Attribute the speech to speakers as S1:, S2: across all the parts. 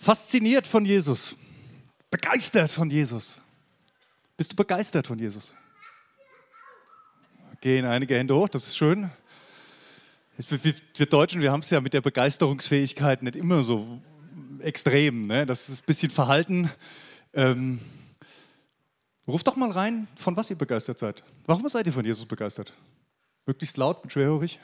S1: Fasziniert von Jesus. Begeistert von Jesus. Bist du begeistert von Jesus? Gehen einige Hände hoch, das ist schön. Wir Deutschen, wir haben es ja mit der Begeisterungsfähigkeit nicht immer so extrem. Ne? Das ist ein bisschen verhalten. Ruft doch mal rein, von was ihr begeistert seid. Warum seid ihr von Jesus begeistert? Möglichst laut, bin schwerhörig.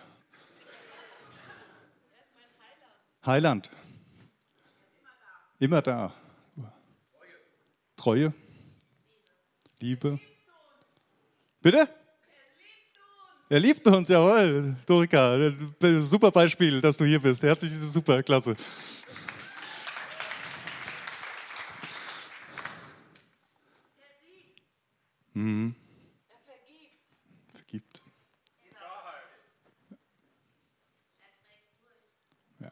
S1: Heiland. Immer da. Treue. Liebe. Bitte? Er liebt uns, jawohl. Dorika, super Beispiel, dass du hier bist. Herzlich, super, klasse. Mhm.
S2: Er vergibt.
S1: Vergibt. Ja.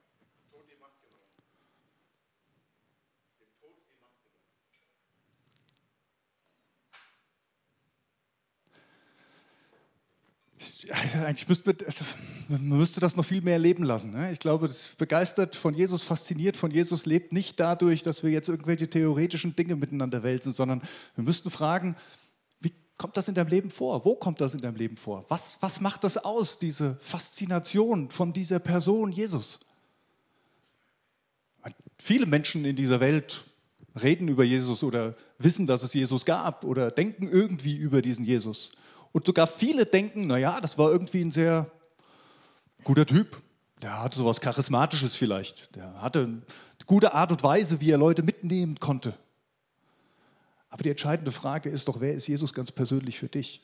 S1: Eigentlich man müsste das noch viel mehr leben lassen. Ne? Ich glaube, das begeistert von Jesus, fasziniert von Jesus lebt nicht dadurch, dass wir jetzt irgendwelche theoretischen Dinge miteinander wälzen, sondern wir müssten fragen, wie kommt das in deinem Leben vor? Wo kommt das in deinem Leben vor? Was macht das aus, diese Faszination von dieser Person Jesus? Viele Menschen in dieser Welt reden über Jesus oder wissen, dass es Jesus gab oder denken irgendwie über diesen Jesus. Und sogar viele denken, naja, das war irgendwie ein sehr guter Typ. Der hatte sowas Charismatisches vielleicht. Der hatte eine gute Art und Weise, wie er Leute mitnehmen konnte. Aber die entscheidende Frage ist doch, wer ist Jesus ganz persönlich für dich?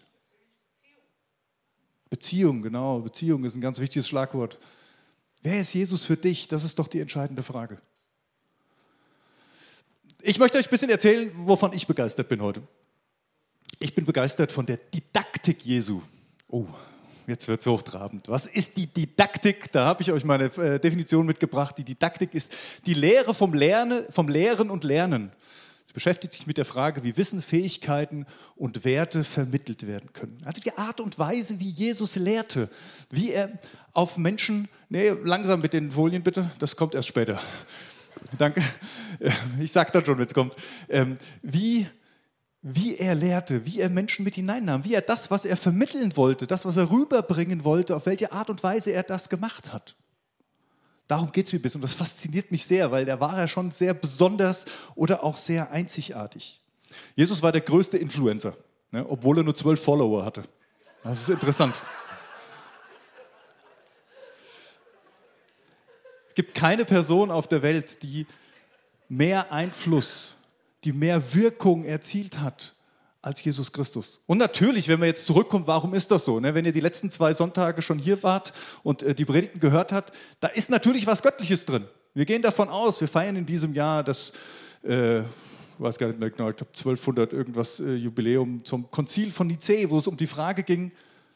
S1: Beziehung, genau. Beziehung ist ein ganz wichtiges Schlagwort. Wer ist Jesus für dich? Das ist doch die entscheidende Frage. Ich möchte euch ein bisschen erzählen, wovon ich begeistert bin heute. Ich bin begeistert von der Didaktik Jesu. Oh, jetzt wird es hochtrabend. Was ist die Didaktik? Da habe ich euch meine Definition mitgebracht. Die Didaktik ist die Lehre vom Lehren und Lernen. Es beschäftigt sich mit der Frage, wie Wissen, Fähigkeiten und Werte vermittelt werden können. Also die Art und Weise, wie Jesus lehrte, wie er auf Menschen, langsam mit den Folien bitte, das kommt erst später. Danke, ich sage dann schon, wenn es kommt. Wie er lehrte, wie er Menschen mit hineinnahm, wie er das, was er vermitteln wollte, das, was er rüberbringen wollte, auf welche Art und Weise er das gemacht hat. Darum geht es mir ein bisschen und das fasziniert mich sehr, weil da war er schon sehr besonders oder auch sehr einzigartig. Jesus war der größte Influencer, ne, obwohl er nur 12 Follower hatte. Das ist interessant. Es gibt keine Person auf der Welt, die mehr Einfluss, die mehr Wirkung erzielt hat als Jesus Christus. Und natürlich, wenn man jetzt zurückkommt, warum ist das so? Wenn ihr die letzten 2 Sonntage schon hier wart und die Predigten gehört habt, da ist natürlich was Göttliches drin. Wir gehen davon aus, wir feiern in diesem Jahr das, weiß gar nicht mehr genau, ich glaube 1200 irgendwas Jubiläum zum Konzil von Nicä, wo es um die Frage ging,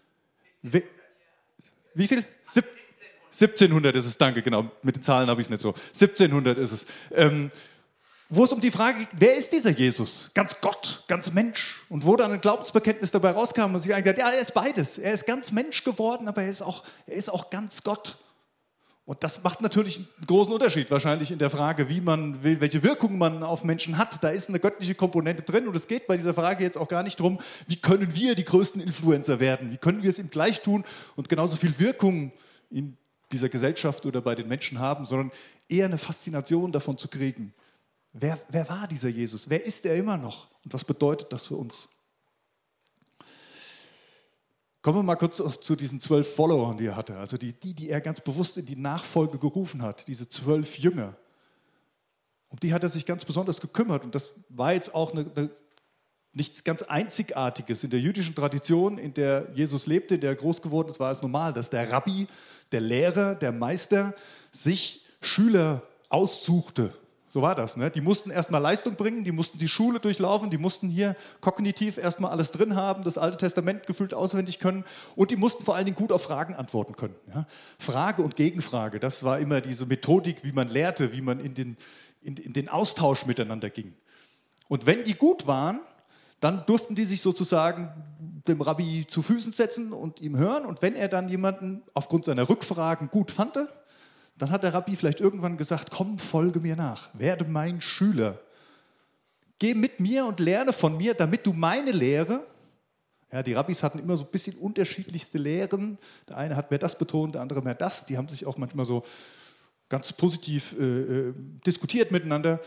S1: wie viel? 1700 ist es, danke, genau, mit den Zahlen habe ich es nicht so. 1700 ist es. Wo es um die Frage geht, wer ist dieser Jesus? Ganz Gott, ganz Mensch. Und wo dann ein Glaubensbekenntnis dabei rauskam und sich eigentlich gesagt, ja, er ist beides. Er ist ganz Mensch geworden, aber er ist auch ganz Gott. Und das macht natürlich einen großen Unterschied wahrscheinlich in der Frage, wie man will, welche Wirkung man auf Menschen hat. Da ist eine göttliche Komponente drin und es geht bei dieser Frage jetzt auch gar nicht darum, wie können wir die größten Influencer werden? Wie können wir es ihm gleich tun und genauso viel Wirkung in dieser Gesellschaft oder bei den Menschen haben, sondern eher eine Faszination davon zu kriegen. Wer war dieser Jesus? Wer ist er immer noch? Und was bedeutet das für uns? Kommen wir mal kurz zu diesen 12 Followern, die er hatte. Also die er ganz bewusst in die Nachfolge gerufen hat. Diese 12 Jünger. Um die hat er sich ganz besonders gekümmert. Und das war jetzt auch nichts ganz Einzigartiges. In der jüdischen Tradition, in der Jesus lebte, in der er groß geworden ist, war es normal, dass der Rabbi, der Lehrer, der Meister sich Schüler aussuchte. So war das. Ne? Die mussten erstmal Leistung bringen, die mussten die Schule durchlaufen, die mussten hier kognitiv erstmal alles drin haben, das Alte Testament gefühlt auswendig können und die mussten vor allen Dingen gut auf Fragen antworten können. Ja? Frage und Gegenfrage, das war immer diese Methodik, wie man lehrte, wie man in den Austausch miteinander ging. Und wenn die gut waren, dann durften die sich sozusagen dem Rabbi zu Füßen setzen und ihm hören. Und wenn er dann jemanden aufgrund seiner Rückfragen gut fand, dann hat der Rabbi vielleicht irgendwann gesagt, komm, folge mir nach, werde mein Schüler. Geh mit mir und lerne von mir, damit du meine Lehre, ja, die Rabbis hatten immer so ein bisschen unterschiedlichste Lehren, der eine hat mehr das betont, der andere mehr das, die haben sich auch manchmal so ganz positiv diskutiert miteinander.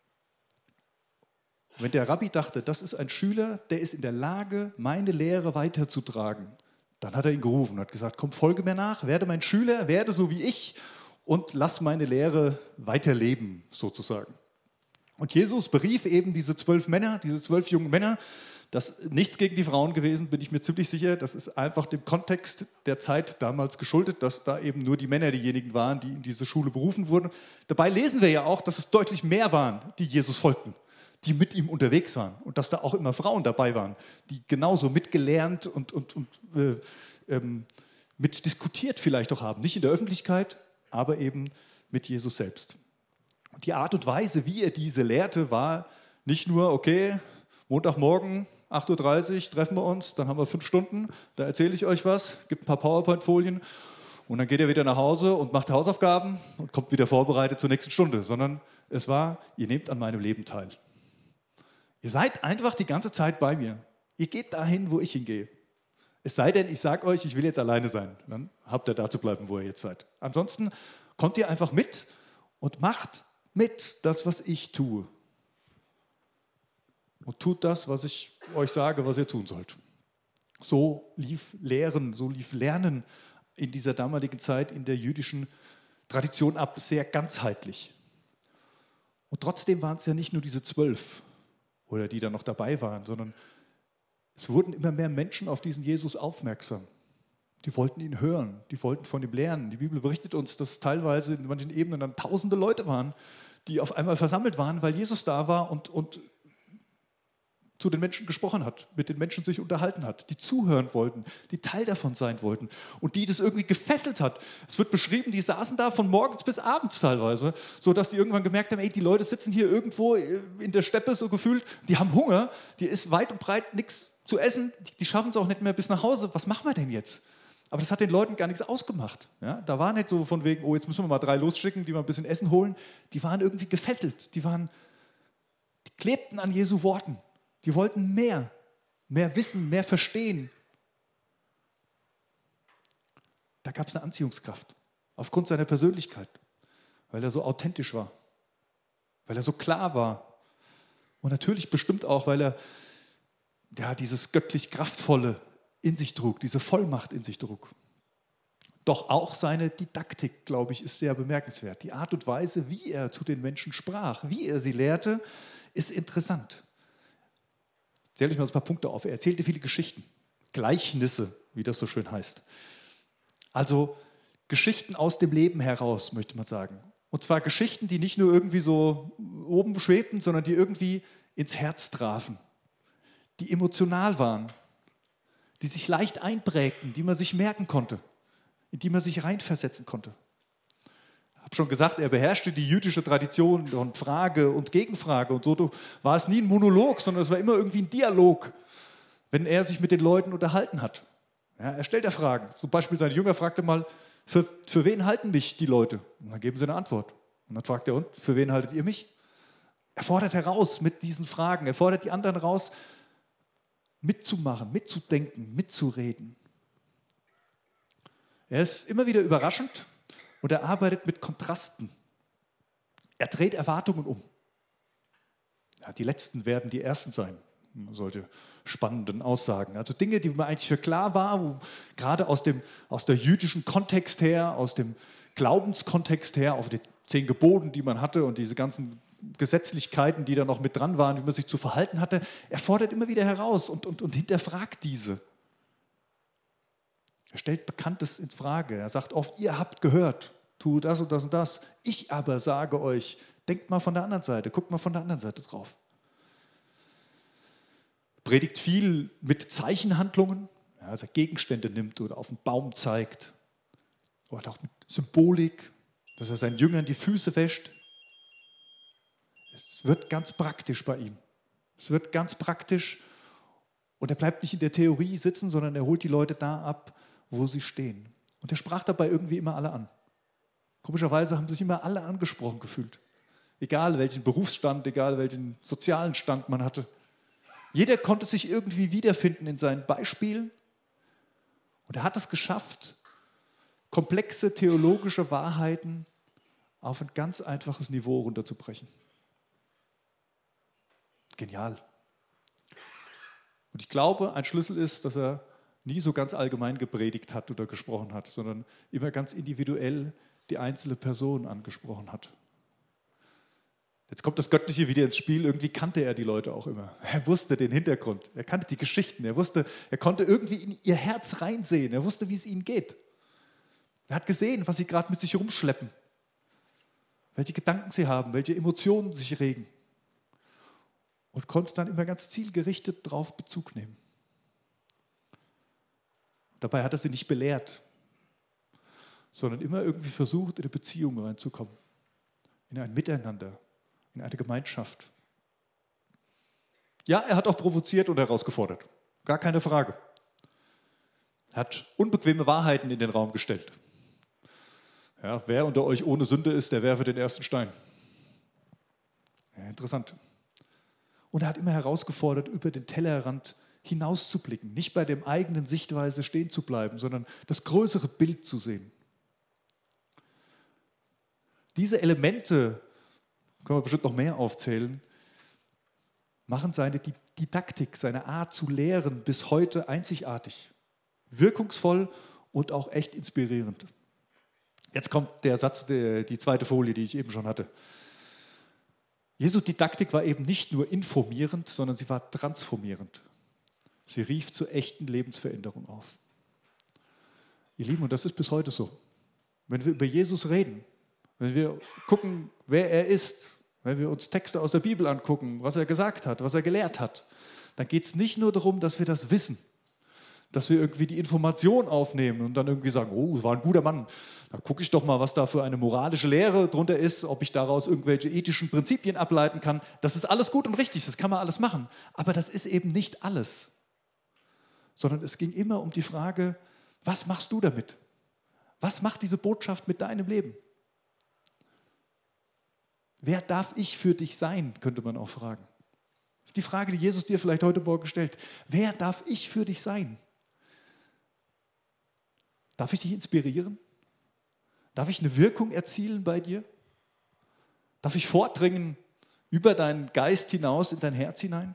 S1: Wenn der Rabbi dachte, das ist ein Schüler, der ist in der Lage, meine Lehre weiterzutragen, dann hat er ihn gerufen und hat gesagt, komm, folge mir nach, werde mein Schüler, werde so wie ich und lass meine Lehre weiterleben, sozusagen. Und Jesus berief eben diese 12 Männer, diese 12 jungen Männer. Das ist nichts gegen die Frauen gewesen, bin ich mir ziemlich sicher. Das ist einfach dem Kontext der Zeit damals geschuldet, dass da eben nur die Männer diejenigen waren, die in diese Schule berufen wurden. Dabei lesen wir ja auch, dass es deutlich mehr waren, die Jesus folgten, die mit ihm unterwegs waren. Und dass da auch immer Frauen dabei waren, die genauso mitgelernt und mit diskutiert vielleicht auch haben. Nicht in der Öffentlichkeit, aber eben mit Jesus selbst. Und die Art und Weise, wie er diese lehrte, war nicht nur, okay, Montagmorgen, 8:30 Uhr treffen wir uns, dann haben wir 5 Stunden, da erzähle ich euch was, gibt ein paar PowerPoint-Folien und dann geht er wieder nach Hause und macht Hausaufgaben und kommt wieder vorbereitet zur nächsten Stunde, sondern es war, ihr nehmt an meinem Leben teil. Ihr seid einfach die ganze Zeit bei mir. Ihr geht dahin, wo ich hingehe. Es sei denn, ich sage euch, ich will jetzt alleine sein. Dann habt ihr da zu bleiben, wo ihr jetzt seid. Ansonsten kommt ihr einfach mit und macht mit das, was ich tue. Und tut das, was ich euch sage, was ihr tun sollt. So lief Lehren, so lief Lernen in dieser damaligen Zeit in der jüdischen Tradition ab, sehr ganzheitlich. Und trotzdem waren es ja nicht nur diese 12 oder die da noch dabei waren, sondern es wurden immer mehr Menschen auf diesen Jesus aufmerksam. Die wollten ihn hören, die wollten von ihm lernen. Die Bibel berichtet uns, dass es teilweise in manchen Ebenen dann tausende Leute waren, die auf einmal versammelt waren, weil Jesus da war und zu den Menschen gesprochen hat, mit den Menschen sich unterhalten hat, die zuhören wollten, die Teil davon sein wollten und die das irgendwie gefesselt hat. Es wird beschrieben, die saßen da von morgens bis abends teilweise, sodass die irgendwann gemerkt haben, ey, die Leute sitzen hier irgendwo in der Steppe so gefühlt, die haben Hunger, die ist weit und breit nichts zu essen, die schaffen es auch nicht mehr bis nach Hause. Was machen wir denn jetzt? Aber das hat den Leuten gar nichts ausgemacht. Ja? Da war nicht so von wegen, oh, jetzt müssen wir mal 3 losschicken, die mal ein bisschen Essen holen. Die waren irgendwie gefesselt, die klebten an Jesu Worten. Die wollten mehr wissen, mehr verstehen. Da gab es eine Anziehungskraft, aufgrund seiner Persönlichkeit, weil er so authentisch war, weil er so klar war und natürlich bestimmt auch, weil er dieses göttlich Kraftvolle in sich trug, diese Vollmacht in sich trug. Doch auch seine Didaktik, glaube ich, ist sehr bemerkenswert. Die Art und Weise, wie er zu den Menschen sprach, wie er sie lehrte, ist interessant. Ich zähle euch mal ein paar Punkte auf. Er erzählte viele Geschichten, Gleichnisse, wie das so schön heißt. Also Geschichten aus dem Leben heraus, möchte man sagen. Und zwar Geschichten, die nicht nur irgendwie so oben schwebten, sondern die irgendwie ins Herz trafen, die emotional waren, die sich leicht einprägten, die man sich merken konnte, in die man sich reinversetzen konnte. Ich habe schon gesagt, er beherrschte die jüdische Tradition und Frage und Gegenfrage und so. War es nie ein Monolog, sondern es war immer irgendwie ein Dialog, wenn er sich mit den Leuten unterhalten hat. Ja, er stellt ja Fragen. Zum Beispiel sein Jünger fragte mal, für wen halten mich die Leute? Und dann geben sie eine Antwort. Und dann fragt er, und für wen haltet ihr mich? Er fordert heraus mit diesen Fragen. Er fordert die anderen raus, mitzumachen, mitzudenken, mitzureden. Er ist immer wieder überraschend und er arbeitet mit Kontrasten. Er dreht Erwartungen um. Ja, die Letzten werden die Ersten sein. Solche spannenden Aussagen. Also Dinge, die mir eigentlich für klar war, wo gerade aus der jüdischen Kontext her, aus dem Glaubenskontext her, auf die 10 Geboten, die man hatte und diese ganzen Gesetzlichkeiten, die da noch mit dran waren, wie man sich zu verhalten hatte. Er fordert immer wieder heraus und hinterfragt diese. Er stellt Bekanntes in Frage. Er sagt oft, ihr habt gehört, tu das und das und das. Ich aber sage euch, denkt mal von der anderen Seite, guckt mal von der anderen Seite drauf. Predigt viel mit Zeichenhandlungen, ja, dass er Gegenstände nimmt oder auf einen Baum zeigt. Oder auch mit Symbolik, dass er seinen Jüngern die Füße wäscht. Es wird ganz praktisch bei ihm. Es wird ganz praktisch und er bleibt nicht in der Theorie sitzen, sondern er holt die Leute da ab, wo sie stehen. Und er sprach dabei irgendwie immer alle an. Komischerweise haben sich immer alle angesprochen gefühlt. Egal welchen Berufsstand, egal welchen sozialen Stand man hatte. Jeder konnte sich irgendwie wiederfinden in seinen Beispielen. Und er hat es geschafft, komplexe theologische Wahrheiten auf ein ganz einfaches Niveau runterzubrechen. Genial. Und ich glaube, ein Schlüssel ist, dass er nie so ganz allgemein gepredigt hat oder gesprochen hat, sondern immer ganz individuell die einzelne Person angesprochen hat. Jetzt kommt das Göttliche wieder ins Spiel. Irgendwie kannte er die Leute auch immer. Er wusste den Hintergrund, er kannte die Geschichten, er konnte irgendwie in ihr Herz reinsehen, er wusste, wie es ihnen geht. Er hat gesehen, was sie gerade mit sich rumschleppen, welche Gedanken sie haben, welche Emotionen sich regen und konnte dann immer ganz zielgerichtet darauf Bezug nehmen. Dabei hat er sie nicht belehrt, sondern immer irgendwie versucht, in eine Beziehung reinzukommen, in ein Miteinander, in eine Gemeinschaft. Ja, er hat auch provoziert und herausgefordert, gar keine Frage. Er hat unbequeme Wahrheiten in den Raum gestellt. Ja, wer unter euch ohne Sünde ist, der werfe den ersten Stein. Ja, interessant. Und er hat immer herausgefordert, über den Tellerrand hinauszublicken, nicht bei der eigenen Sichtweise stehen zu bleiben, sondern das größere Bild zu sehen. Diese Elemente, können wir bestimmt noch mehr aufzählen, machen seine Didaktik, seine Art zu lehren bis heute einzigartig, wirkungsvoll und auch echt inspirierend. Jetzt kommt der Satz, die zweite Folie, die ich eben schon hatte. Jesu Didaktik war eben nicht nur informierend, sondern sie war transformierend. Sie rief zur echten Lebensveränderung auf. Ihr Lieben, und das ist bis heute so. Wenn wir über Jesus reden, wenn wir gucken, wer er ist, wenn wir uns Texte aus der Bibel angucken, was er gesagt hat, was er gelehrt hat, dann geht es nicht nur darum, dass wir das wissen, dass wir irgendwie die Information aufnehmen und dann irgendwie sagen, oh, war ein guter Mann. Dann gucke ich doch mal, was da für eine moralische Lehre drunter ist, ob ich daraus irgendwelche ethischen Prinzipien ableiten kann. Das ist alles gut und richtig, das kann man alles machen. Aber das ist eben nicht alles. Sondern es ging immer um die Frage, was machst du damit? Was macht diese Botschaft mit deinem Leben? Wer darf ich für dich sein, könnte man auch fragen. Das ist die Frage, die Jesus dir vielleicht heute Morgen stellt. Wer darf ich für dich sein? Darf ich dich inspirieren? Darf ich eine Wirkung erzielen bei dir? Darf ich vordringen über deinen Geist hinaus in dein Herz hinein?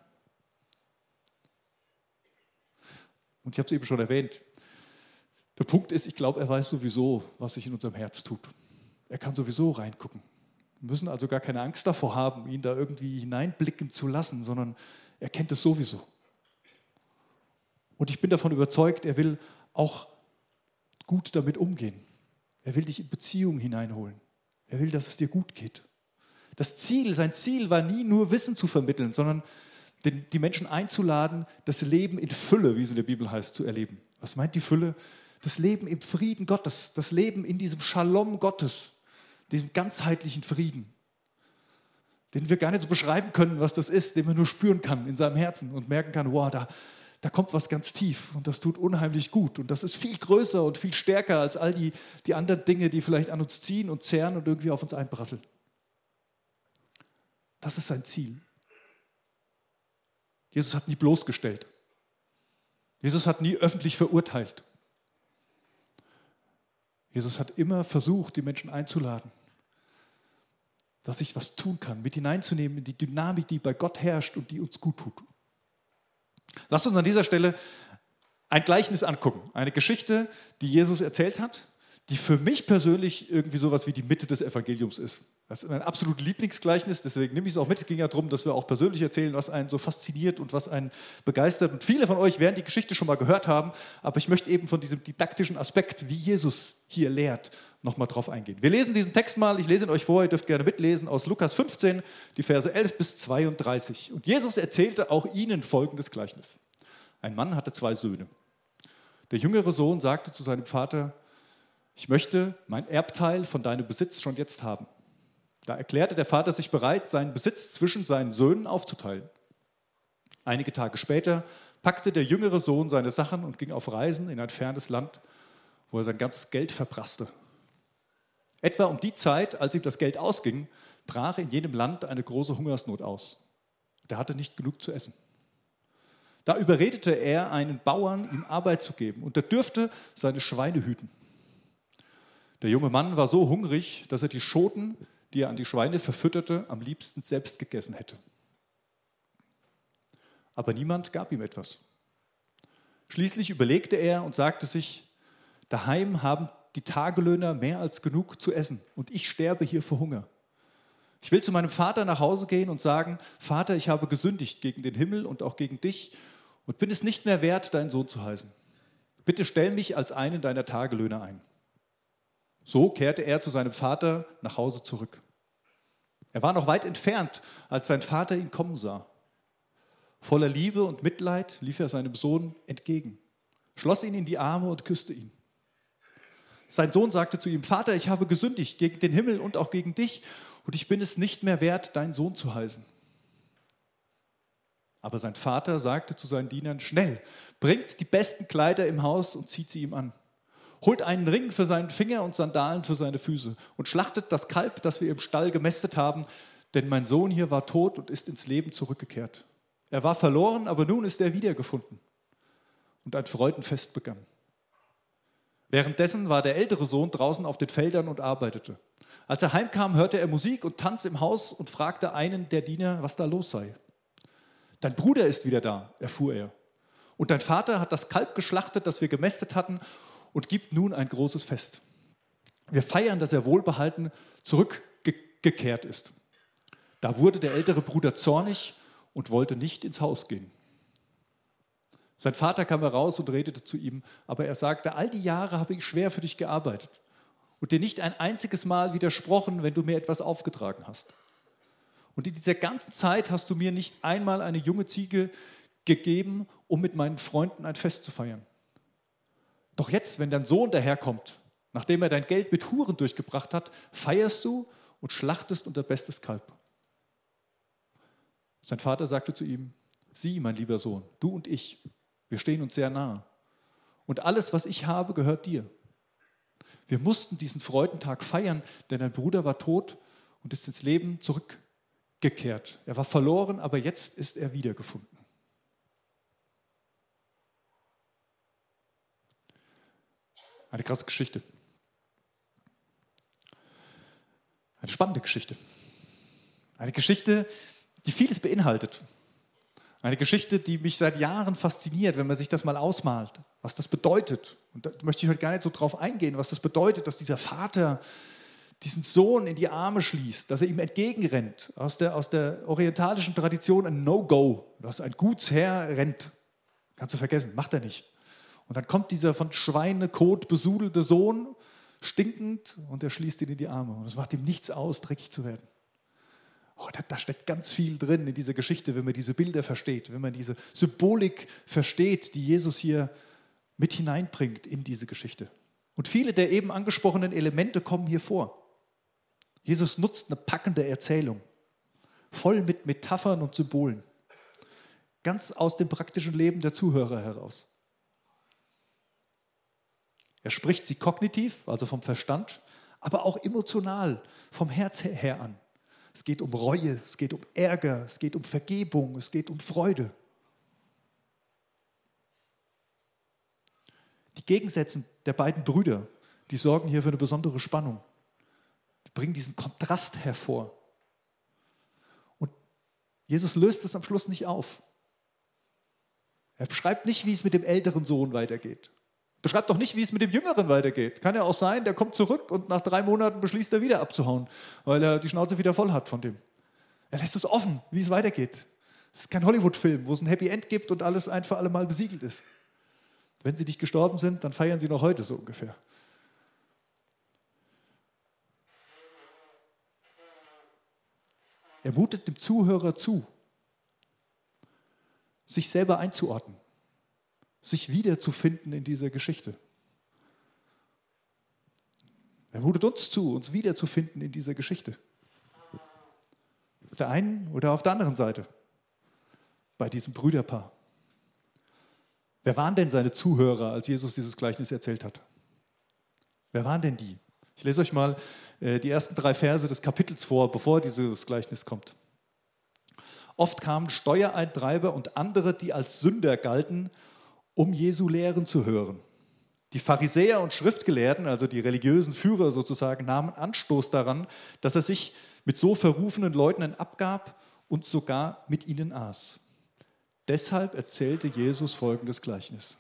S1: Und ich habe es eben schon erwähnt. Der Punkt ist, ich glaube, er weiß sowieso, was sich in unserem Herz tut. Er kann sowieso reingucken. Wir müssen also gar keine Angst davor haben, ihn da irgendwie hineinblicken zu lassen, sondern er kennt es sowieso. Und ich bin davon überzeugt, er will auch gut damit umgehen. Er will dich in Beziehungen hineinholen. Er will, dass es dir gut geht. Sein Ziel war nie nur Wissen zu vermitteln, sondern die Menschen einzuladen, das Leben in Fülle, wie es in der Bibel heißt, zu erleben. Was meint die Fülle? Das Leben im Frieden Gottes, das Leben in diesem Shalom Gottes, diesem ganzheitlichen Frieden, den wir gar nicht so beschreiben können, was das ist, den man nur spüren kann in seinem Herzen und merken kann, wow, da kommt was ganz tief und das tut unheimlich gut und das ist viel größer und viel stärker als all die anderen Dinge, die vielleicht an uns ziehen und zehren und irgendwie auf uns einprasseln. Das ist sein Ziel. Jesus hat nie bloßgestellt. Jesus hat nie öffentlich verurteilt. Jesus hat immer versucht, die Menschen einzuladen, dass ich was tun kann, mit hineinzunehmen in die Dynamik, die bei Gott herrscht und die uns gut tut. Lasst uns an dieser Stelle ein Gleichnis angucken, eine Geschichte, die Jesus erzählt hat, die für mich persönlich irgendwie sowas wie die Mitte des Evangeliums ist. Das ist mein absolutes Lieblingsgleichnis, deswegen nehme ich es auch mit. Es ging ja darum, dass wir auch persönlich erzählen, was einen so fasziniert und was einen begeistert. Und viele von euch werden die Geschichte schon mal gehört haben, aber ich möchte eben von diesem didaktischen Aspekt, wie Jesus hier lehrt, nochmal drauf eingehen. Wir lesen diesen Text mal, ich lese ihn euch vor, ihr dürft gerne mitlesen, aus Lukas 15, die Verse 11 bis 32. Und Jesus erzählte auch ihnen folgendes Gleichnis. Ein Mann hatte 2 Söhne. Der jüngere Sohn sagte zu seinem Vater, ich möchte mein Erbteil von deinem Besitz schon jetzt haben. Da erklärte der Vater sich bereit, seinen Besitz zwischen seinen Söhnen aufzuteilen. Einige Tage später packte der jüngere Sohn seine Sachen und ging auf Reisen in ein fernes Land, wo er sein ganzes Geld verprasste. Etwa um die Zeit, als ihm das Geld ausging, brach in jedem Land eine große Hungersnot aus. Der hatte nicht genug zu essen. Da überredete er einen Bauern, ihm Arbeit zu geben, und er dürfte seine Schweine hüten. Der junge Mann war so hungrig, dass er die Schoten, die er an die Schweine verfütterte, am liebsten selbst gegessen hätte. Aber niemand gab ihm etwas. Schließlich überlegte er und sagte sich, daheim haben die Tagelöhner mehr als genug zu essen und ich sterbe hier vor Hunger. Ich will zu meinem Vater nach Hause gehen und sagen, Vater, ich habe gesündigt gegen den Himmel und auch gegen dich und bin es nicht mehr wert, dein Sohn zu heißen. Bitte stell mich als einen deiner Tagelöhner ein. So kehrte er zu seinem Vater nach Hause zurück. Er war noch weit entfernt, als sein Vater ihn kommen sah. Voller Liebe und Mitleid lief er seinem Sohn entgegen, schloss ihn in die Arme und küsste ihn. Sein Sohn sagte zu ihm, Vater, ich habe gesündigt gegen den Himmel und auch gegen dich und ich bin es nicht mehr wert, dein Sohn zu heißen. Aber sein Vater sagte zu seinen Dienern, schnell, bringt die besten Kleider im Haus und zieht sie ihm an. Holt einen Ring für seinen Finger und Sandalen für seine Füße und schlachtet das Kalb, das wir im Stall gemästet haben, denn mein Sohn hier war tot und ist ins Leben zurückgekehrt. Er war verloren, aber nun ist er wiedergefunden. Und ein Freudenfest begann. Währenddessen war der ältere Sohn draußen auf den Feldern und arbeitete. Als er heimkam, hörte er Musik und Tanz im Haus und fragte einen der Diener, was da los sei. Dein Bruder ist wieder da, erfuhr er. Und dein Vater hat das Kalb geschlachtet, das wir gemästet hatten, und gibt nun ein großes Fest. Wir feiern, dass er wohlbehalten zurückgekehrt ist. Da wurde der ältere Bruder zornig und wollte nicht ins Haus gehen. Sein Vater kam heraus und redete zu ihm, aber er sagte, all die Jahre habe ich schwer für dich gearbeitet und dir nicht ein einziges Mal widersprochen, wenn du mir etwas aufgetragen hast. Und in dieser ganzen Zeit hast du mir nicht einmal eine junge Ziege gegeben, um mit meinen Freunden ein Fest zu feiern. Doch jetzt, wenn dein Sohn daherkommt, nachdem er dein Geld mit Huren durchgebracht hat, feierst du und schlachtest unser bestes Kalb. Sein Vater sagte zu ihm, sieh, mein lieber Sohn, du und ich, wir stehen uns sehr nahe. Und alles, was ich habe, gehört dir. Wir mussten diesen Freudentag feiern, denn dein Bruder war tot und ist ins Leben zurückgekehrt. Er war verloren, aber jetzt ist er wiedergefunden. Eine krasse Geschichte. Eine spannende Geschichte. Eine Geschichte, die vieles beinhaltet. Eine Geschichte, die mich seit Jahren fasziniert, wenn man sich das mal ausmalt, was das bedeutet. Und da möchte ich heute gar nicht so drauf eingehen, was das bedeutet, dass dieser Vater diesen Sohn in die Arme schließt, dass er ihm entgegenrennt. Aus der orientalischen Tradition ein No-Go, dass ein Gutsherr rennt. Kannst du vergessen, macht er nicht. Und dann kommt dieser von Schweinekot besudelte Sohn, stinkend, und er schließt ihn in die Arme. Und es macht ihm nichts aus, dreckig zu werden. Oh, da steckt ganz viel drin in dieser Geschichte, wenn man diese Bilder versteht, wenn man diese Symbolik versteht, die Jesus hier mit hineinbringt in diese Geschichte. Und viele der eben angesprochenen Elemente kommen hier vor. Jesus nutzt eine packende Erzählung, voll mit Metaphern und Symbolen, ganz aus dem praktischen Leben der Zuhörer heraus. Er spricht sie kognitiv, also vom Verstand, aber auch emotional, vom Herz her an. Es geht um Reue, es geht um Ärger, es geht um Vergebung, es geht um Freude. Die Gegensätze der beiden Brüder, die sorgen hier für eine besondere Spannung. Die bringen diesen Kontrast hervor. Und Jesus löst es am Schluss nicht auf. Er beschreibt nicht, wie es mit dem älteren Sohn weitergeht. Beschreibt doch nicht, wie es mit dem Jüngeren weitergeht. Kann ja auch sein, der kommt zurück und nach 3 Monaten beschließt er wieder abzuhauen, weil er die Schnauze wieder voll hat von dem. Er lässt es offen, wie es weitergeht. Es ist kein Hollywood-Film, wo es ein Happy End gibt und alles ein für alle Mal besiegelt ist. Wenn sie nicht gestorben sind, dann feiern sie noch heute so ungefähr. Er mutet dem Zuhörer zu, sich selber einzuordnen, sich wiederzufinden in dieser Geschichte. Er mutet uns zu, uns wiederzufinden in dieser Geschichte. Auf der einen oder auf der anderen Seite, bei diesem Brüderpaar. Wer waren denn seine Zuhörer, als Jesus dieses Gleichnis erzählt hat? Wer waren denn die? Ich lese euch mal die ersten 3 Verse des Kapitels vor, bevor dieses Gleichnis kommt. Oft kamen Steuereintreiber und andere, die als Sünder galten, um Jesu Lehren zu hören. Die Pharisäer und Schriftgelehrten, also die religiösen Führer sozusagen, nahmen Anstoß daran, dass er sich mit so verrufenen Leuten abgab und sogar mit ihnen aß. Deshalb erzählte Jesus folgendes Gleichnis.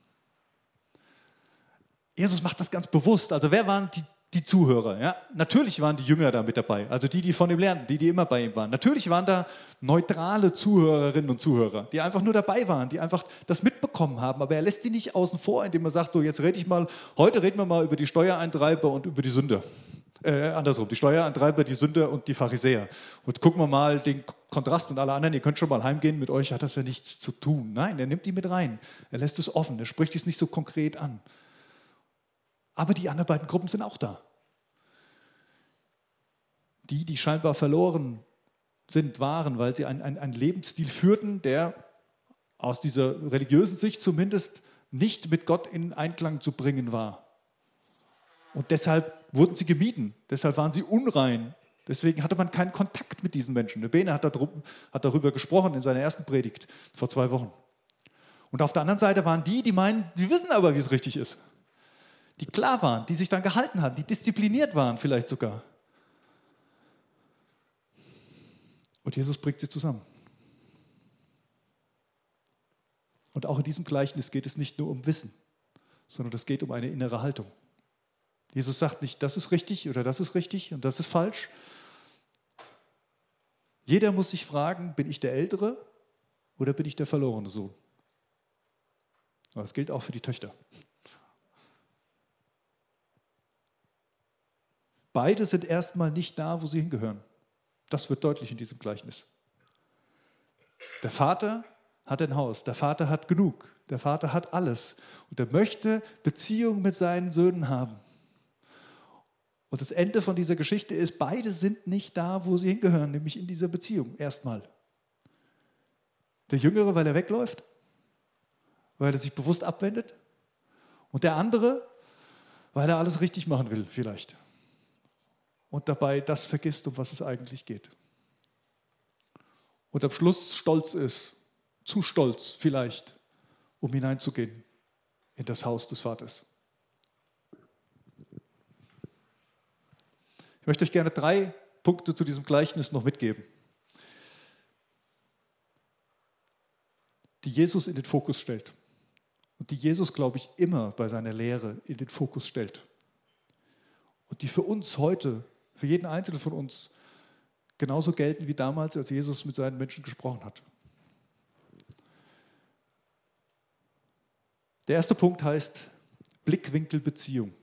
S1: Jesus macht das ganz bewusst. Also wer waren die Zuhörer? Ja? Natürlich waren die Jünger da mit dabei, also die von ihm lernten, die immer bei ihm waren. Natürlich waren da neutrale Zuhörerinnen und Zuhörer, die einfach nur dabei waren, die einfach das mitbekommen haben. Aber er lässt sie nicht außen vor, indem er sagt, so jetzt heute reden wir mal über die Steuereintreiber und über die Sünder. Andersrum, die Steuereintreiber, die Sünder und die Pharisäer. Und gucken wir mal den Kontrast und alle anderen, ihr könnt schon mal heimgehen, mit euch hat das ja nichts zu tun. Nein, er nimmt die mit rein. Er lässt es offen, er spricht es nicht so konkret an. Aber die anderen beiden Gruppen sind auch da. Die scheinbar verloren waren, weil sie einen Lebensstil führten, der aus dieser religiösen Sicht zumindest nicht mit Gott in Einklang zu bringen war. Und deshalb wurden sie gemieden, deshalb waren sie unrein. Deswegen hatte man keinen Kontakt mit diesen Menschen. Der Bene hat darüber gesprochen in seiner ersten Predigt vor 2 Wochen. Und auf der anderen Seite waren die meinen, die wissen aber, wie es richtig ist. Die klar waren, die sich dann gehalten haben, die diszipliniert waren vielleicht sogar. Und Jesus bringt sie zusammen. Und auch in diesem Gleichnis geht es nicht nur um Wissen, sondern es geht um eine innere Haltung. Jesus sagt nicht, das ist richtig oder das ist richtig und das ist falsch. Jeder muss sich fragen, bin ich der Ältere oder bin ich der verlorene Sohn? Aber das gilt auch für die Töchter. Beide sind erstmal nicht da, wo sie hingehören. Das wird deutlich in diesem Gleichnis. Der Vater hat ein Haus, der Vater hat genug, der Vater hat alles und er möchte Beziehung mit seinen Söhnen haben. Und das Ende von dieser Geschichte ist, beide sind nicht da, wo sie hingehören, nämlich in dieser Beziehung erstmal. Der Jüngere, weil er wegläuft, weil er sich bewusst abwendet und der andere, weil er alles richtig machen will vielleicht. Und dabei das vergisst, um was es eigentlich geht. Und am Schluss stolz ist, zu stolz vielleicht, um hineinzugehen in das Haus des Vaters. Ich möchte euch gerne 3 Punkte zu diesem Gleichnis noch mitgeben, die Jesus in den Fokus stellt und die Jesus, glaube ich, immer bei seiner Lehre in den Fokus stellt und die für uns heute, für jeden Einzelnen von uns genauso gelten wie damals, als Jesus mit seinen Menschen gesprochen hat. Der erste Punkt heißt Blickwinkel Beziehung.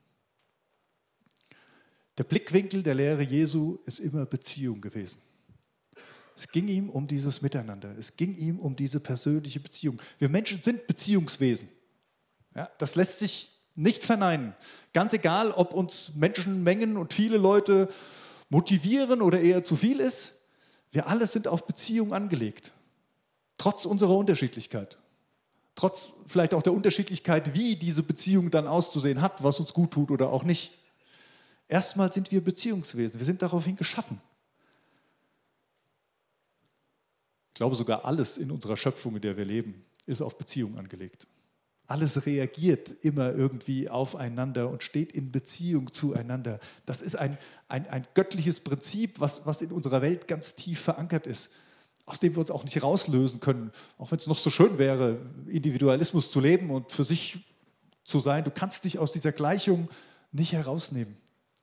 S1: Der Blickwinkel der Lehre Jesu ist immer Beziehung gewesen. Es ging ihm um dieses Miteinander, es ging ihm um diese persönliche Beziehung. Wir Menschen sind Beziehungswesen. Ja, das lässt sich nicht verneinen. Ganz egal, ob uns Menschenmengen und viele Leute motivieren oder eher zu viel ist, wir alle sind auf Beziehung angelegt. Trotz unserer Unterschiedlichkeit. Trotz vielleicht auch der Unterschiedlichkeit, wie diese Beziehung dann auszusehen hat, was uns gut tut oder auch nicht. Erstmal sind wir Beziehungswesen. Wir sind daraufhin geschaffen. Ich glaube, sogar alles in unserer Schöpfung, in der wir leben, ist auf Beziehung angelegt. Alles reagiert immer irgendwie aufeinander und steht in Beziehung zueinander. Das ist ein göttliches Prinzip, was in unserer Welt ganz tief verankert ist, aus dem wir uns auch nicht rauslösen können. Auch wenn es noch so schön wäre, Individualismus zu leben und für sich zu sein. Du kannst dich aus dieser Gleichung nicht herausnehmen.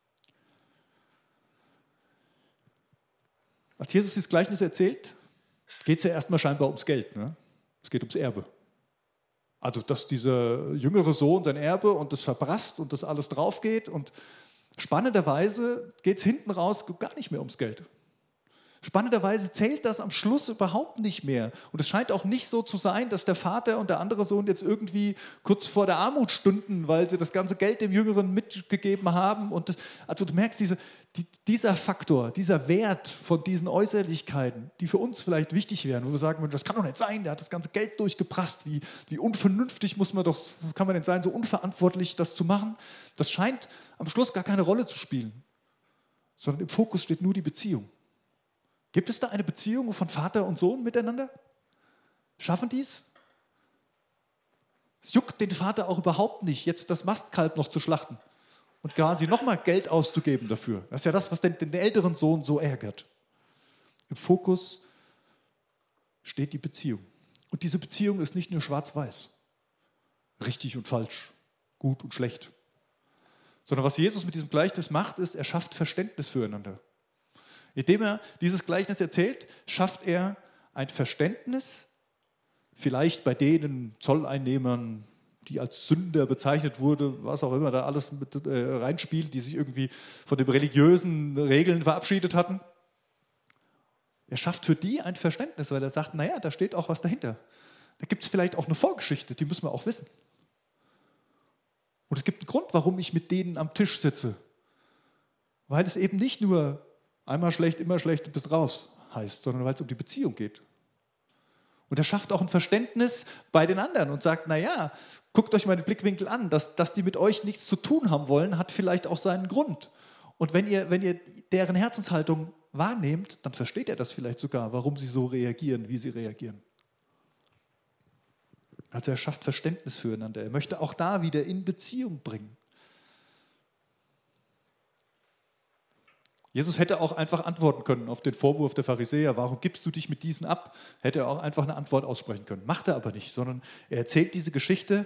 S1: Als Jesus dieses Gleichnis erzählt, geht es ja erstmal scheinbar ums Geld. Ne? Es geht ums Erbe. Also, dass dieser jüngere Sohn sein Erbe und das verprasst und das alles drauf geht. Und spannenderweise geht es hinten raus gar nicht mehr ums Geld. Spannenderweise zählt das am Schluss überhaupt nicht mehr. Und es scheint auch nicht so zu sein, dass der Vater und der andere Sohn jetzt irgendwie kurz vor der Armut stünden, weil sie das ganze Geld dem Jüngeren mitgegeben haben. Und also du merkst, dieser Faktor, dieser Wert von diesen Äußerlichkeiten, die für uns vielleicht wichtig wären, wo wir sagen, das kann doch nicht sein, der hat das ganze Geld durchgeprasst, wie unvernünftig kann man denn sein, so unverantwortlich das zu machen, das scheint am Schluss gar keine Rolle zu spielen. sondern im Fokus steht nur die Beziehung. Gibt es da eine Beziehung von Vater und Sohn miteinander? Schaffen die es? Es juckt den Vater auch überhaupt nicht, jetzt das Mastkalb noch zu schlachten und quasi nochmal Geld auszugeben dafür. Das ist ja das, was den älteren Sohn so ärgert. Im Fokus steht die Beziehung. Und diese Beziehung ist nicht nur schwarz-weiß, richtig und falsch, gut und schlecht, sondern was Jesus mit diesem Gleichnis macht, ist, er schafft Verständnis füreinander. Indem er dieses Gleichnis erzählt, schafft er ein Verständnis, vielleicht bei denen Zolleinnehmern, die als Sünder bezeichnet wurde, was auch immer da alles mit reinspielt, die sich irgendwie von den religiösen Regeln verabschiedet hatten. Er schafft für die ein Verständnis, weil er sagt, naja, da steht auch was dahinter. Da gibt es vielleicht auch eine Vorgeschichte, die müssen wir auch wissen. Und es gibt einen Grund, warum ich mit denen am Tisch sitze. Weil es eben nicht nur einmal schlecht, immer schlecht, du bist raus heißt, sondern weil es um die Beziehung geht. Und er schafft auch ein Verständnis bei den anderen und sagt, naja, guckt euch mal den Blickwinkel an, dass die mit euch nichts zu tun haben wollen, hat vielleicht auch seinen Grund. Und wenn ihr deren Herzenshaltung wahrnehmt, dann versteht er das vielleicht sogar, warum sie so reagieren, wie sie reagieren. Also er schafft Verständnis füreinander. Er möchte auch da wieder in Beziehung bringen. Jesus hätte auch einfach antworten können auf den Vorwurf der Pharisäer, warum gibst du dich mit diesen ab? Hätte er auch einfach eine Antwort aussprechen können. Macht er aber nicht, sondern er erzählt diese Geschichte,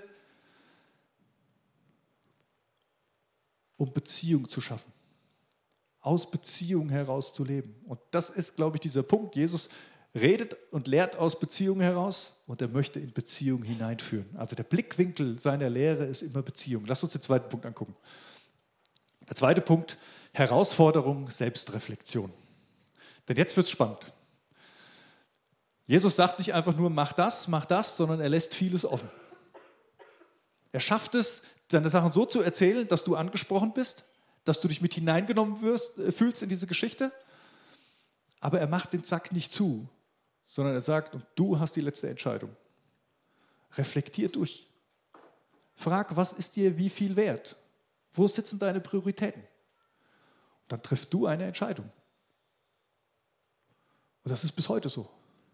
S1: um Beziehung zu schaffen. Aus Beziehung heraus zu leben. Und das ist, glaube ich, dieser Punkt. Jesus redet und lehrt aus Beziehung heraus und er möchte in Beziehung hineinführen. Also der Blickwinkel seiner Lehre ist immer Beziehung. Lass uns den zweiten Punkt angucken. Der zweite Punkt, Herausforderung, Selbstreflexion. Denn jetzt wird es spannend. Jesus sagt nicht einfach nur, mach das, sondern er lässt vieles offen. Er schafft es, seine Sachen so zu erzählen, dass du angesprochen bist, dass du dich mit hineingenommen fühlst in diese Geschichte, aber er macht den Sack nicht zu, sondern er sagt, und du hast die letzte Entscheidung. Reflektier durch. Frag, was ist dir wie viel wert? Wo sitzen deine Prioritäten? Dann triffst du eine Entscheidung. Und das ist bis heute so.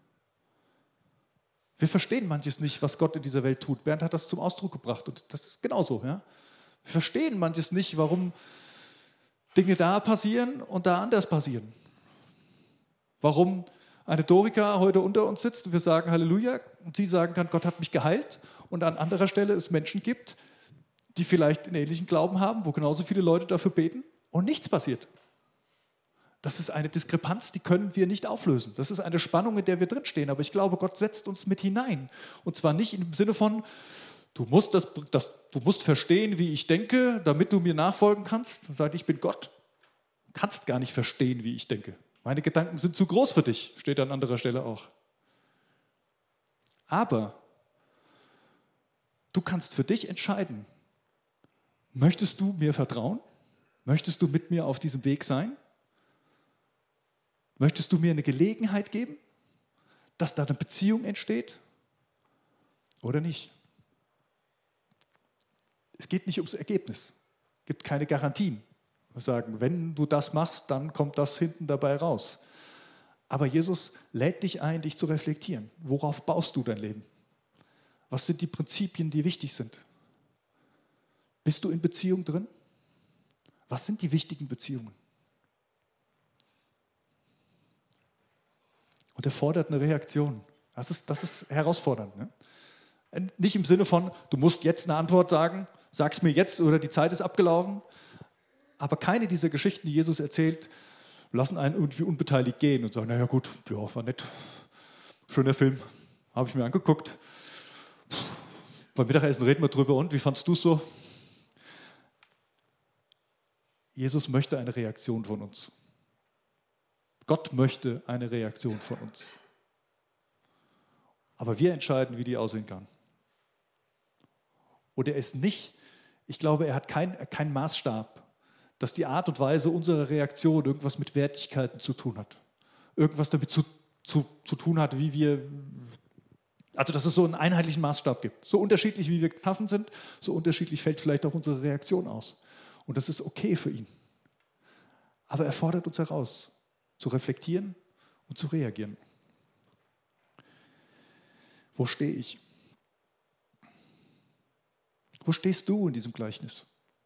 S1: Wir verstehen manches nicht, was Gott in dieser Welt tut. Bernd hat das zum Ausdruck gebracht und das ist genauso. Ja? Wir verstehen manches nicht, warum Dinge da passieren und da anders passieren. Warum eine Dorika heute unter uns sitzt und wir sagen Halleluja und sie sagen kann, Gott hat mich geheilt und an anderer Stelle es Menschen gibt, die vielleicht einen ähnlichen Glauben haben, wo genauso viele Leute dafür beten und nichts passiert. Das ist eine Diskrepanz, die können wir nicht auflösen. Das ist eine Spannung, in der wir drinstehen. Aber ich glaube, Gott setzt uns mit hinein. Und zwar nicht im Sinne von, du musst verstehen, wie ich denke, damit du mir nachfolgen kannst. Und sagt, ich bin Gott. Du kannst gar nicht verstehen, wie ich denke. Meine Gedanken sind zu groß für dich, steht an anderer Stelle auch. Aber du kannst für dich entscheiden, möchtest du mir vertrauen? Möchtest du mit mir auf diesem Weg sein? Möchtest du mir eine Gelegenheit geben, dass da eine Beziehung entsteht? Oder nicht? Es geht nicht ums Ergebnis. Es gibt keine Garantien. Wir sagen, wenn du das machst, dann kommt das hinten dabei raus. Aber Jesus lädt dich ein, dich zu reflektieren. Worauf baust du dein Leben? Was sind die Prinzipien, die wichtig sind? Bist du in Beziehung drin? Was sind die wichtigen Beziehungen? Und er fordert eine Reaktion. Das ist herausfordernd. Ne? Nicht im Sinne von, du musst jetzt eine Antwort sagen, sag's mir jetzt oder die Zeit ist abgelaufen. Aber keine dieser Geschichten, die Jesus erzählt, lassen einen irgendwie unbeteiligt gehen und sagen, naja gut, ja, war nett, schöner Film, habe ich mir angeguckt. Beim Mittagessen reden wir drüber und, wie fandst du es so? Jesus möchte eine Reaktion von uns. Gott möchte eine Reaktion von uns. Aber wir entscheiden, wie die aussehen kann. Und er ist nicht, ich glaube, er hat keinen Maßstab, dass die Art und Weise unserer Reaktion irgendwas mit Wertigkeiten zu tun hat. Irgendwas damit zu tun hat, wie wir, also dass es so einen einheitlichen Maßstab gibt. So unterschiedlich, wie wir geschaffen sind, so unterschiedlich fällt vielleicht auch unsere Reaktion aus. Und das ist okay für ihn. Aber er fordert uns heraus, zu reflektieren und zu reagieren. Wo stehe ich? Wo stehst du in diesem Gleichnis?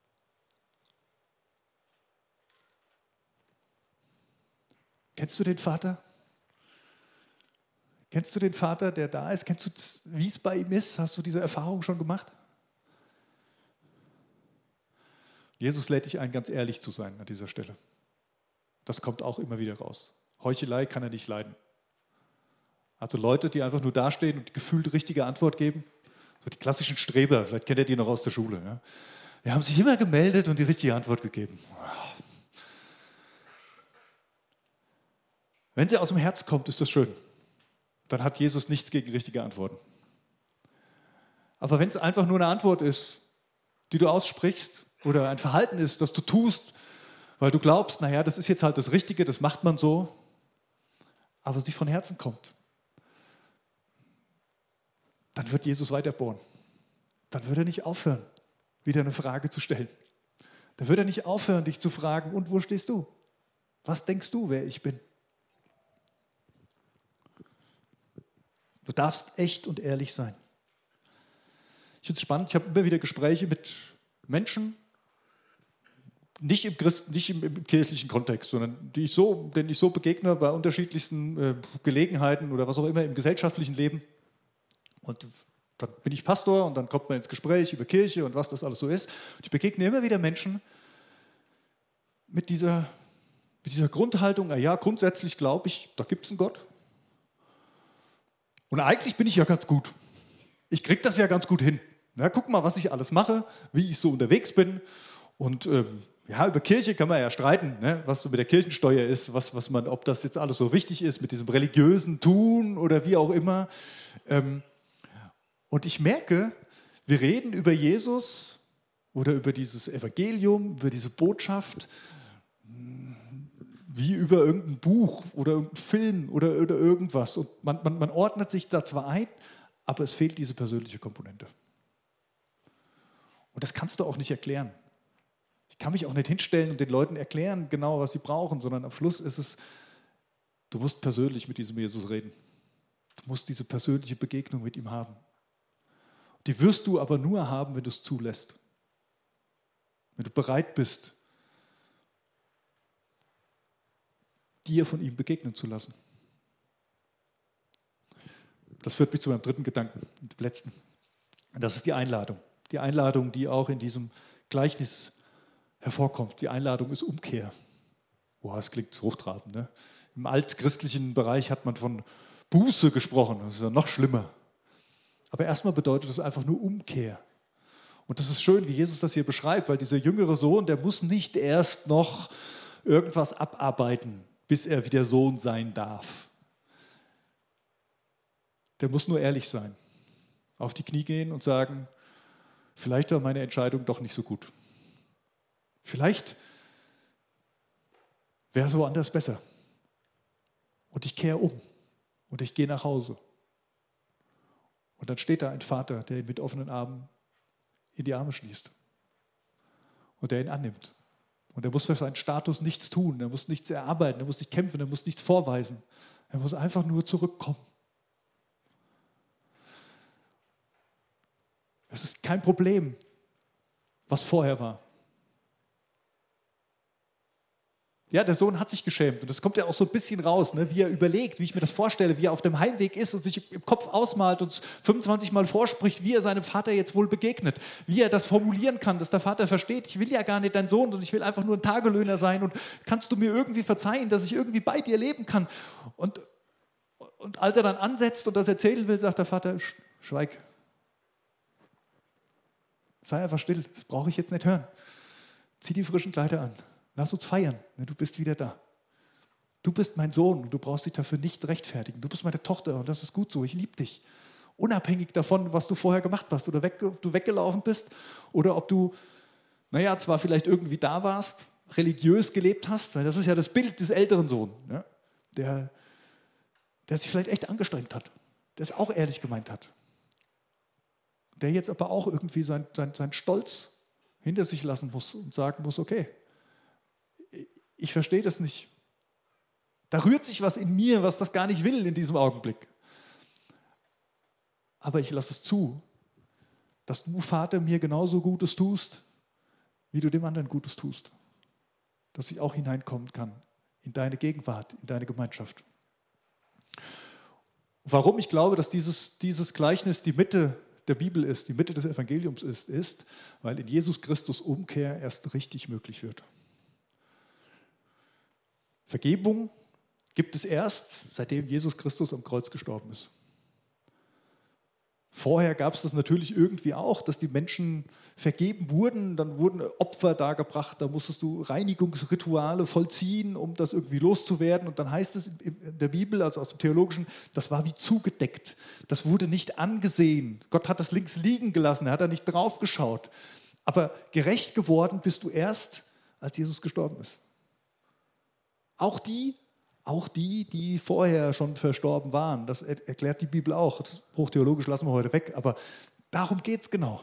S1: Kennst du den Vater? Kennst du den Vater, der da ist? Kennst du, wie es bei ihm ist? Hast du diese Erfahrung schon gemacht? Jesus lädt dich ein, ganz ehrlich zu sein an dieser Stelle. Das kommt auch immer wieder raus. Heuchelei kann er nicht leiden. Also Leute, die einfach nur dastehen und gefühlt richtige Antwort geben, so die klassischen Streber, vielleicht kennt ihr die noch aus der Schule. Ja? Die haben sich immer gemeldet und die richtige Antwort gegeben. Wenn sie aus dem Herz kommt, ist das schön. Dann hat Jesus nichts gegen richtige Antworten. Aber wenn es einfach nur eine Antwort ist, die du aussprichst oder ein Verhalten ist, das du tust, weil du glaubst, naja, das ist jetzt halt das Richtige, das macht man so, aber sie von Herzen kommt, dann wird Jesus weiter bohren. Dann wird er nicht aufhören, wieder eine Frage zu stellen. Dann wird er nicht aufhören, dich zu fragen, und wo stehst du? Was denkst du, wer ich bin? Du darfst echt und ehrlich sein. Ich finde es spannend, ich habe immer wieder Gespräche mit Menschen, nicht im kirchlichen Kontext, sondern denen ich so begegne bei unterschiedlichsten Gelegenheiten oder was auch immer im gesellschaftlichen Leben. Und dann bin ich Pastor und dann kommt man ins Gespräch über Kirche und was das alles so ist. Und ich begegne immer wieder Menschen mit dieser Grundhaltung, ja, grundsätzlich glaube ich, da gibt es einen Gott. Und eigentlich bin ich ja ganz gut. Ich kriege das ja ganz gut hin. Na, guck mal, was ich alles mache, wie ich so unterwegs bin. Und ja, über Kirche kann man ja streiten, ne, was so mit der Kirchensteuer ist, ob das jetzt alles so wichtig ist mit diesem religiösen Tun oder wie auch immer. Und ich merke, wir reden über Jesus oder über dieses Evangelium, über diese Botschaft, wie über irgendein Buch oder irgendein Film oder irgendwas. Und man ordnet sich da zwar ein, aber es fehlt diese persönliche Komponente. Und das kannst du auch nicht erklären. Ich kann mich auch nicht hinstellen und den Leuten erklären, genau was sie brauchen, sondern am Schluss ist es, du musst persönlich mit diesem Jesus reden. Du musst diese persönliche Begegnung mit ihm haben. Die wirst du aber nur haben, wenn du es zulässt. Wenn du bereit bist, dir von ihm begegnen zu lassen. Das führt mich zu meinem dritten Gedanken, dem letzten. Und das ist die Einladung. Die Einladung, die auch in diesem Gleichnis hervorkommt. Die Einladung ist Umkehr. Boah, das klingt hochtrabend, ne? Im altchristlichen Bereich hat man von Buße gesprochen. Das ist ja noch schlimmer. Aber erstmal bedeutet es einfach nur Umkehr. Und das ist schön, wie Jesus das hier beschreibt, weil dieser jüngere Sohn, der muss nicht erst noch irgendwas abarbeiten, bis er wieder Sohn sein darf. Der muss nur ehrlich sein, auf die Knie gehen und sagen, vielleicht war meine Entscheidung doch nicht so gut. Vielleicht wäre es woanders besser. Und ich kehre um und ich gehe nach Hause. Und dann steht da ein Vater, der ihn mit offenen Armen in die Arme schließt und der ihn annimmt. Und er muss für seinen Status nichts tun, er muss nichts erarbeiten, er muss nicht kämpfen, er muss nichts vorweisen. Er muss einfach nur zurückkommen. Es ist kein Problem, was vorher war. Ja, der Sohn hat sich geschämt und das kommt ja auch so ein bisschen raus, ne, wie er überlegt, wie ich mir das vorstelle, wie er auf dem Heimweg ist und sich im Kopf ausmalt und 25 Mal vorspricht, wie er seinem Vater jetzt wohl begegnet, wie er das formulieren kann, dass der Vater versteht, ich will ja gar nicht dein Sohn und ich will einfach nur ein Tagelöhner sein und kannst du mir irgendwie verzeihen, dass ich irgendwie bei dir leben kann. Und als er dann ansetzt und das erzählen will, sagt der Vater, schweig. Sei einfach still, das brauche ich jetzt nicht hören. Zieh die frischen Kleider an. Lass uns feiern, du bist wieder da. Du bist mein Sohn und du brauchst dich dafür nicht rechtfertigen. Du bist meine Tochter und das ist gut so, ich liebe dich. Unabhängig davon, was du vorher gemacht hast oder ob du weggelaufen bist oder ob du, zwar vielleicht irgendwie da warst, religiös gelebt hast, weil das ist ja das Bild des älteren Sohnes, ja, der sich vielleicht echt angestrengt hat, der es auch ehrlich gemeint hat. Der jetzt aber auch irgendwie sein Stolz hinter sich lassen muss und sagen muss, okay, ich verstehe das nicht. Da rührt sich was in mir, was das gar nicht will in diesem Augenblick. Aber ich lasse es zu, dass du, Vater, mir genauso Gutes tust, wie du dem anderen Gutes tust. Dass ich auch hineinkommen kann in deine Gegenwart, in deine Gemeinschaft. Warum ich glaube, dass dieses Gleichnis die Mitte der Bibel ist, die Mitte des Evangeliums ist, weil in Jesus Christus Umkehr erst richtig möglich wird. Vergebung gibt es erst, seitdem Jesus Christus am Kreuz gestorben ist. Vorher gab es das natürlich irgendwie auch, dass die Menschen vergeben wurden, dann wurden Opfer dargebracht, da musstest du Reinigungsrituale vollziehen, um das irgendwie loszuwerden. Und dann heißt es in der Bibel, also aus dem Theologischen, das war wie zugedeckt. Das wurde nicht angesehen. Gott hat das links liegen gelassen, er hat da nicht drauf geschaut. Aber gerecht geworden bist du erst, als Jesus gestorben ist. Auch die, die vorher schon verstorben waren. Das erklärt die Bibel auch. Das hochtheologisch lassen wir heute weg, aber darum geht es genau.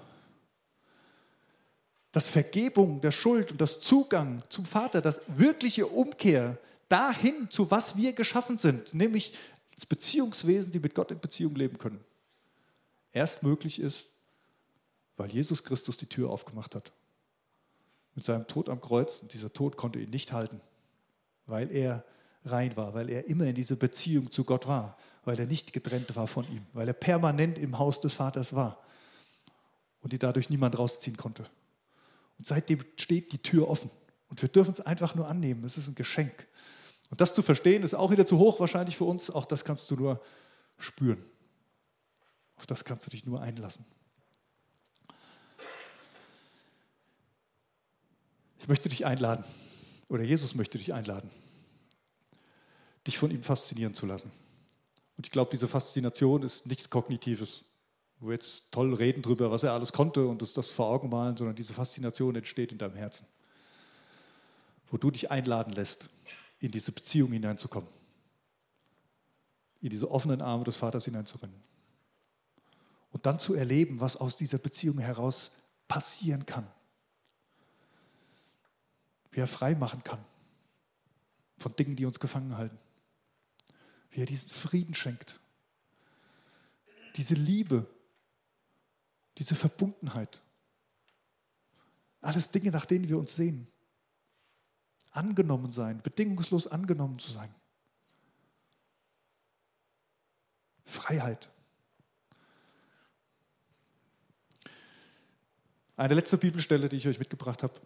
S1: Dass Vergebung der Schuld und das Zugang zum Vater, das wirkliche Umkehr dahin, zu was wir geschaffen sind, nämlich als Beziehungswesen, die mit Gott in Beziehung leben können, erst möglich ist, weil Jesus Christus die Tür aufgemacht hat. Mit seinem Tod am Kreuz, und dieser Tod konnte ihn nicht halten, weil er rein war, weil er immer in dieser Beziehung zu Gott war, weil er nicht getrennt war von ihm, weil er permanent im Haus des Vaters war und die dadurch niemand rausziehen konnte. Und seitdem steht die Tür offen und wir dürfen es einfach nur annehmen, es ist ein Geschenk. Und das zu verstehen, ist auch wieder zu hoch wahrscheinlich für uns, auch das kannst du nur spüren. Auf das kannst du dich nur einlassen. Ich möchte dich einladen, oder Jesus möchte dich einladen, dich von ihm faszinieren zu lassen. Und ich glaube, diese Faszination ist nichts Kognitives, wo wir jetzt toll reden darüber, was er alles konnte und uns das vor Augen malen, sondern diese Faszination entsteht in deinem Herzen, wo du dich einladen lässt, in diese Beziehung hineinzukommen, in diese offenen Arme des Vaters hineinzurennen und dann zu erleben, was aus dieser Beziehung heraus passieren kann, wie er frei machen kann von Dingen, die uns gefangen halten. Wie er diesen Frieden schenkt, diese Liebe, diese Verbundenheit. Alles Dinge, nach denen wir uns sehen. Angenommen sein, bedingungslos angenommen zu sein. Freiheit. Eine letzte Bibelstelle, die ich euch mitgebracht habe,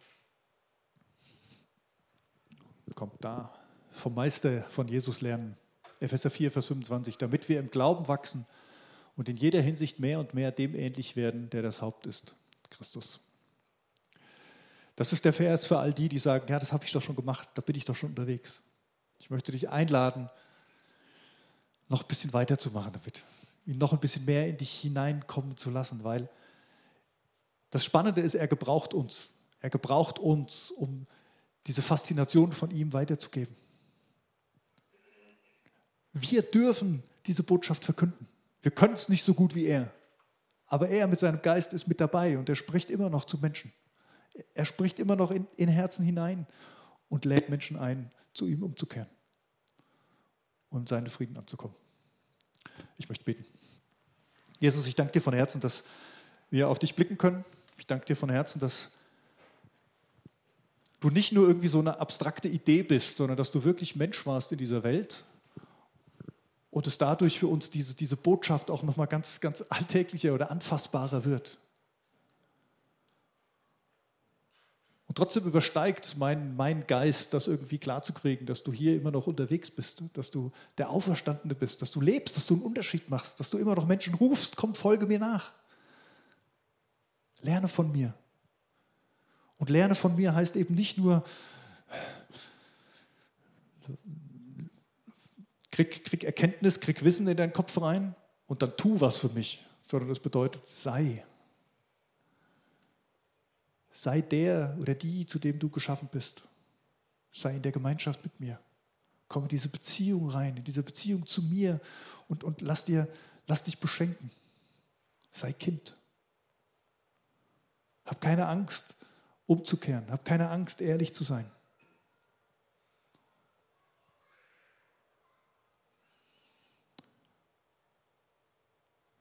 S1: kommt da vom Meister von Jesus lernen. Epheser 4, Vers 25, damit wir im Glauben wachsen und in jeder Hinsicht mehr und mehr dem ähnlich werden, der das Haupt ist, Christus. Das ist der Vers für all die, die sagen, ja, das habe ich doch schon gemacht, da bin ich doch schon unterwegs. Ich möchte dich einladen, noch ein bisschen weiterzumachen damit, ihn noch ein bisschen mehr in dich hineinkommen zu lassen, weil das Spannende ist, er gebraucht uns. Er gebraucht uns, um diese Faszination von ihm weiterzugeben. Wir dürfen diese Botschaft verkünden. Wir können es nicht so gut wie er. Aber er mit seinem Geist ist mit dabei und er spricht immer noch zu Menschen. Er spricht immer noch in Herzen hinein und lädt Menschen ein, zu ihm umzukehren und seinen Frieden anzukommen. Ich möchte beten. Jesus, ich danke dir von Herzen, dass wir auf dich blicken können. Ich danke dir von Herzen, dass du nicht nur irgendwie so eine abstrakte Idee bist, sondern dass du wirklich Mensch warst in dieser Welt und es dadurch für uns diese Botschaft auch nochmal ganz, ganz alltäglicher oder anfassbarer wird. Und trotzdem übersteigt es mein Geist, das irgendwie klarzukriegen, dass du hier immer noch unterwegs bist, dass du der Auferstandene bist, dass du lebst, dass du einen Unterschied machst, dass du immer noch Menschen rufst, komm, folge mir nach. Lerne von mir. Und lerne von mir heißt eben nicht nur, krieg Erkenntnis, krieg Wissen in deinen Kopf rein und dann tu was für mich, sondern das bedeutet, sei der oder die, zu dem du geschaffen bist. Sei in der Gemeinschaft mit mir. Komm in diese Beziehung rein, in diese Beziehung zu mir und lass dich beschenken. Sei Kind. Hab keine Angst, umzukehren. Hab keine Angst, ehrlich zu sein.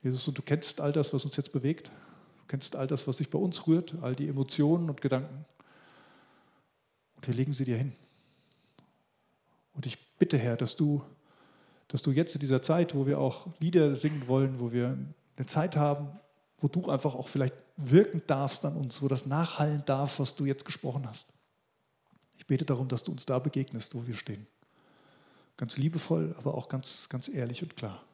S1: Jesus, und du kennst all das, was uns jetzt bewegt. Du kennst all das, was sich bei uns rührt, all die Emotionen und Gedanken. Und wir legen sie dir hin. Und ich bitte, Herr, dass du jetzt in dieser Zeit, wo wir auch Lieder singen wollen, wo wir eine Zeit haben, wo du einfach auch vielleicht wirken darfst an uns, wo das nachhallen darf, was du jetzt gesprochen hast. Ich bete darum, dass du uns da begegnest, wo wir stehen. Ganz liebevoll, aber auch ganz, ganz ehrlich und klar.